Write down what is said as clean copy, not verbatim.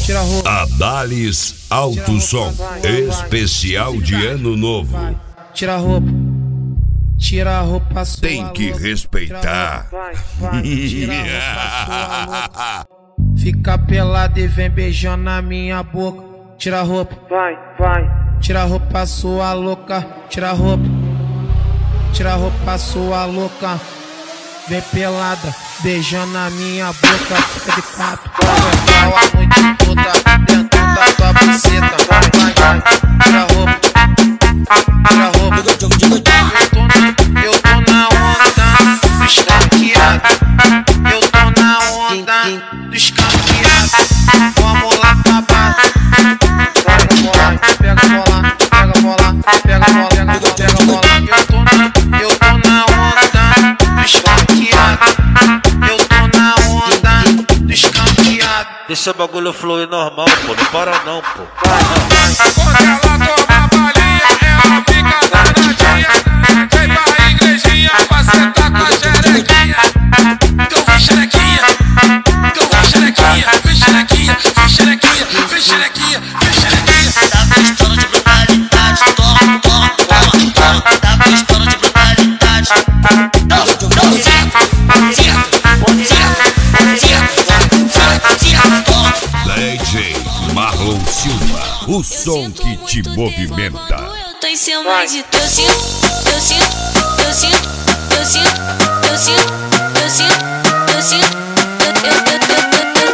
tira a roupa. Adalis Alto Som, especial de Ano Novo. Tira a roupa. Tira a roupa sua. Tem que respeitar. Tira a roupa sua. Fica pelado e vem beijando na minha boca. Tira a roupa. Tira a roupa sua louca. Tira a roupa. Tira a roupa sua louca. Vem pelada, beijando na minha boca. Fica de quatro, vai a noite toda dentro da tua buceta. Vai, tira a roupa. Tira a roupa. Eu tô na onda do escanqueado. Eu tô na onda do escanqueado. Vamos lá pra baixo. Pega a bola, pega a bola, pega a bola, pega a bola, pega a bola. Eu tô na onda do escanqueado. Eu tô na onda do escanqueado. Deixa o bagulho fluir normal, pô, não para não, pô. Quando ela toma balinha, ela fica danadinha. Vem pra igrejinha, pra sentar com a xerequinha. Então vem xerequinha, então vem xerequinha. Vem xerequinha, vem xerequinha, vem xerequinha, vem xerequinha. Tá gostando de brutalidade, toma, toma, toma, toma. Tá gostando de brutalidade. Não, DJ Marlon Silva, o som que te movimenta. Eu tô em cima de tu, eu sinto, eu sinto, eu sinto, eu sinto, eu sinto, eu sinto, eu sinto, eu